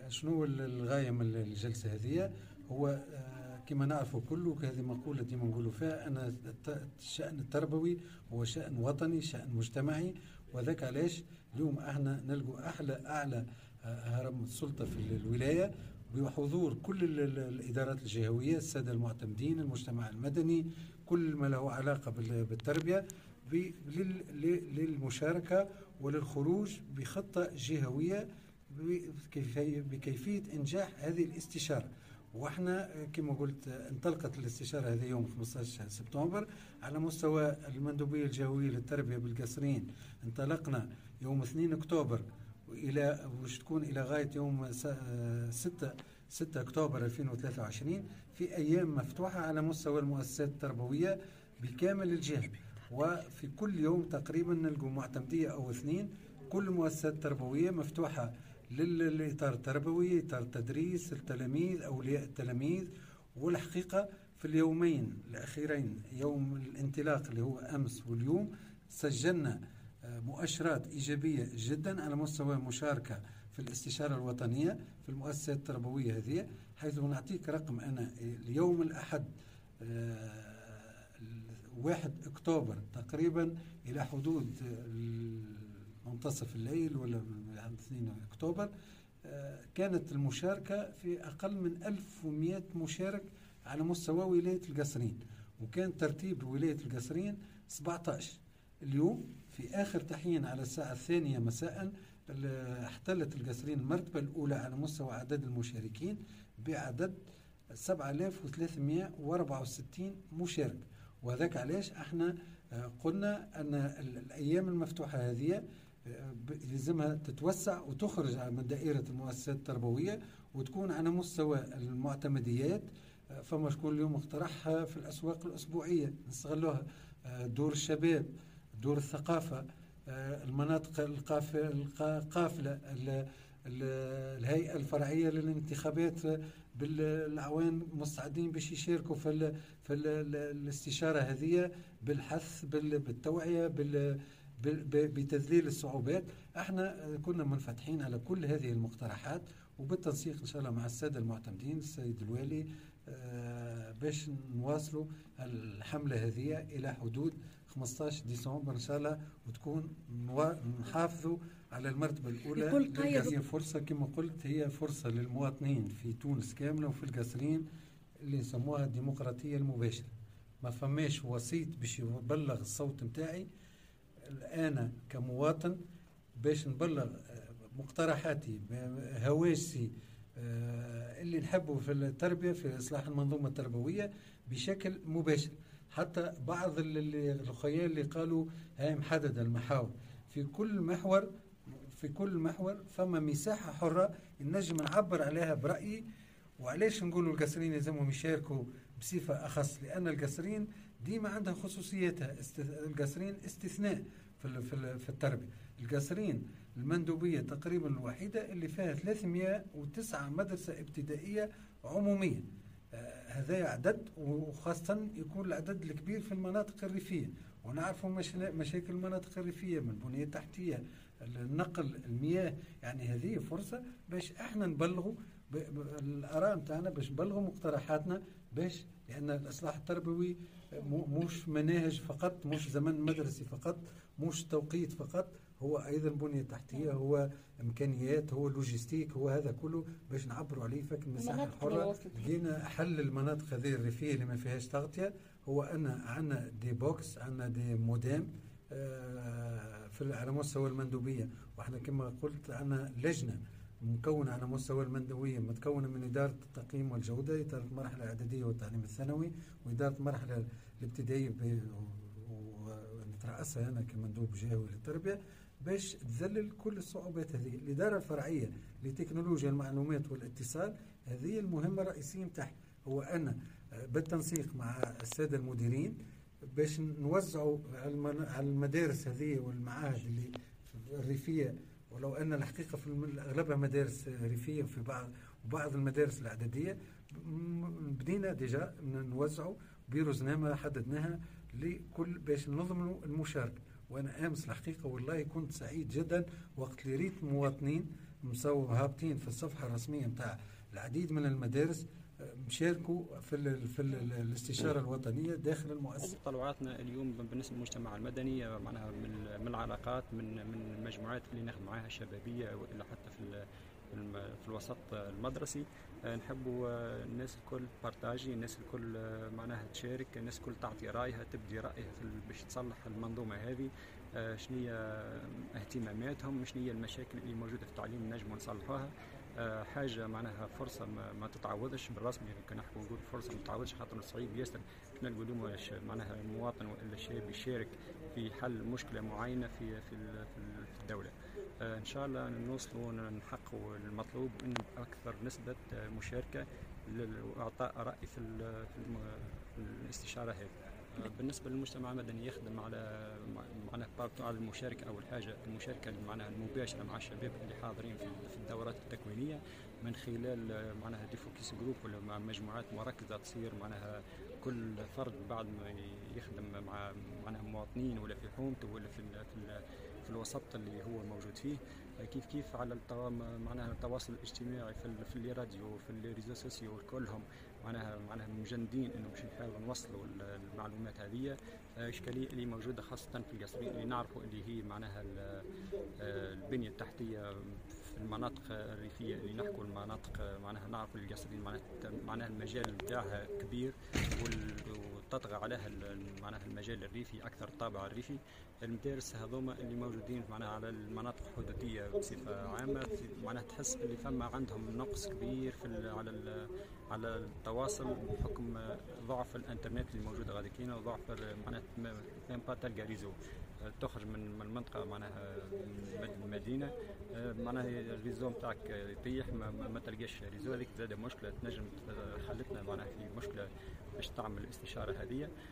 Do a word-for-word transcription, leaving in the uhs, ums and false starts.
شنو الغاية من الجلسة هذه؟ هو كما نعرفوا كله، هذه مقولة ديما نقولوا فيها أن الشأن التربوي هو شأن وطني، شأن مجتمعي. وذاك علاش اليوم احنا نلقوا أحلى أعلى هرم السلطة في الولاية بحضور كل الإدارات الجهوية، السادة المعتمدين، المجتمع المدني، كل ما له علاقة بالتربية، للمشاركة وللخروج بخطة جهوية بكيفية إنجاح هذه الاستشارة. واحنا كما قلت انطلقت الاستشارة هذه يوم خمسة عشر سبتمبر على مستوى المندوبية الجهوية للتربية بالقصرين. انطلقنا يوم اثنين أكتوبر إلى وش تكون إلى غاية يوم ستة أكتوبر ألفين وثلاثة وعشرين في أيام مفتوحة على مستوى المؤسسات التربوية بكامل الجهة. وفي كل يوم تقريبا نلقوا معتمدية أو اثنين. كل المؤسسات التربوية مفتوحة للإطار التربوي، إطار التدريس، التلاميذ، أولياء التلاميذ. والحقيقة في اليومين الأخيرين، يوم الانطلاق اللي هو أمس واليوم، سجلنا مؤشرات إيجابية جدا على مستوى المشاركة في الاستشارة الوطنية في المؤسسات التربوية هذه. حيث نعطيك رقم، أنا اليوم الأحد واحد أكتوبر تقريبا إلى حدود منتصف الليل ولا اثنين أكتوبر، كانت المشاركة في أقل من ألف ومئة مشارك على مستوى ولاية القصرين، وكان ترتيب ولاية القصرين سبعة عشر. اليوم في آخر تحيين على الساعة الثانية مساء احتلت القصرين المرتبة الأولى على مستوى عدد المشاركين بعدد سبعة آلاف وثلاثمئة وأربعة وستين مشارك. وذاك علاش احنا قلنا أن الأيام المفتوحة هذه لازمها تتوسع وتخرج من دائرة المؤسسات التربوية وتكون على مستوى المعتمديات. فما شكون اليوم اقترحها في الأسواق الأسبوعية نستغلوها، دور الشباب، دور الثقافة، المناطق القافلة، الهيئة الفرعية للانتخابات بالعوان مستعدين باش يشاركوا في ال في ال الاستشارة هذه بالحث بالتوعية بتذليل الصعوبات. احنا كنا منفتحين على كل هذه المقترحات، وبالتنسيق ان شاء الله مع السادة المعتمدين السيد الوالي آه باش نواصلوا الحملة هذه الى حدود خمسة عشر ديسمبر ان شاء الله، وتكون نحافظوا على المرتبة الاولى. هذه فرصة كما قلت، هي فرصة للمواطنين في تونس كاملة وفي القصرين اللي يسموها الديمقراطية المباشرة. ما فماش وسيط باش يبلغ الصوت متاعي أنا كمواطن باش نبلغ مقترحاتي هواسي اللي نحبه في التربية في إصلاح المنظومة التربوية بشكل مباشر. حتى بعض الخيال اللي قالوا هاي محددة المحاور في كل محور، في كل محور فما مساحة حرة نجم نعبر عليها برأيي. وعليش نقولوا القصرين لازمهم يشاركوا بصفة أخص؟ لأن القصرين ديما عندها خصوصياتها. القصرين استثناء في في التربية. القصرين المندوبية تقريبا الوحيدة اللي فيها ثلاثمئة وتسعة مدرسة ابتدائية عمومية. آه هذا عدد، وخاصة يكون العدد الكبير في المناطق الريفية. ونعرفوا مش مشاكل المناطق الريفية من بنية تحتية، النقل، المياه. يعني هذه فرصة باش احنا نبلغوا الآراء متاعنا، باش نبلغوا مقترحاتنا، باش لأن الإصلاح التربوي مش مناهج فقط، مش زمن مدرسي فقط، مش توقيت فقط، هو أيضا بنية تحتية، هو إمكانيات، هو لوجستيك، هو هذا كله باش نعبروا عليه. فك المساحة الحرة لقينا حل المناطق هذه الريفية اللي ما فيهاش تغطية، هو أن عندنا دي بوكس، عندنا دي مودام في على مستوى المندوبية. وإحنا كما قلت عندنا لجنة مكونة على مستوى المندوبية متكونة من إدارة التقييم والجودة، إدارة المرحلة الإعدادية والتعليم الثانوي، وإدارة المرحلة الابتدائية ونترأسها أنا كمندوب جهوي للتربية باش تذلل كل الصعوبات هذه. الإدارة الفرعية لتكنولوجيا المعلومات والاتصال، هذه المهمة الرئيسية متاعها، هو أن بالتنسيق مع السادة المديرين باش نوزعوا على المدارس هذه والمعاهد اللي الريفية، ولو أن الحقيقة في أغلبها مدارس ريفية في بعض وبعض المدارس الإعدادية بدينا ديجا نوزعوا برزنامة حددناها لكل باش ننظموا المشاركة. وأنا أمس الحقيقة والله كنت سعيد جدا وقت اللي ريت مواطنين مصوب هابطين في الصفحة الرسمية نتاع العديد من المدارس مشاركوا في ال في ال الاستشارة الوطنية داخل المؤسسة. تطلعاتنا اليوم بالنسبة للمجتمع المدني معناها من من العلاقات من من المجموعات اللي نخدم معاها الشبابية وإلا حتى في في الوسط المدرسي، نحبوا الناس الكل بارتاجي، الناس الكل معناها تشارك، الناس الكل تعطي رأيها تبدي رأيها في باش تصلح المنظومة هذه، شنو هي اهتماماتهم، شنو هي المشاكل اللي موجودة في التعليم نجموا نصلحوها. حاجة معناها فرصة ما تتعوضش بالرسمي، كنا نحكوا نقول فرصة ما تتعوضش خاطر صعيب ياسر كنا نقولوا معناها المواطن ولا الشاب يشارك في حل مشكلة معينة في في في الدولة. ان شاء الله نوصلوا ونحققوا المطلوب من اكثر نسبة مشاركة لاعطاء رأي في في الاستشارة هذه. بالنسبة للمجتمع المدني يخدم على معناها على المشاركة، أول حاجة المشاركة معناها المباشرة مع الشباب اللي حاضرين في الدورات التكوينية من خلال معناها دي فوكس جروب ولا مع مجموعات مركزة تصير معناها كل فرد بعد ما يخدم مع معناها مواطنين ولا في حومته ولا في في في الوسط اللي هو موجود فيه، كيف كيف على معناها التواصل الاجتماعي في في الراديو في الريزو سوسيو كلهم معناها معناها مجندين انه باش نحاولوا نوصلوا المعلومات هذه. اشكاليه اللي موجوده خاصه في القصرين اللي نعرفوا اللي هي معناها البنيه التحتيه في المناطق الريفيه، اللي نحكوا المناطق معناها نعرفوا القصرين معناها المجال نتاعها كبير وتطغى عليها معناها المجال الريفي اكثر الطابع الريفي. المدارس هذوما اللي موجودين معناها على المناطق الحدوديه بصفه عامه معناها تحس اللي فما عندهم نقص كبير في على على التواصل بحكم ضعف الانترنت اللي موجود غادي كاينه وضعف معناها ما با تلقى ريزو تخرج من المنطقه معناها من المدينه معناها الريزو نتاعك يطيح ما, ما تلقاش ريزو. هذيك زاد مشكله تنجم خلتنا معناها في مشكله باش تعمل الاستشاره هذه.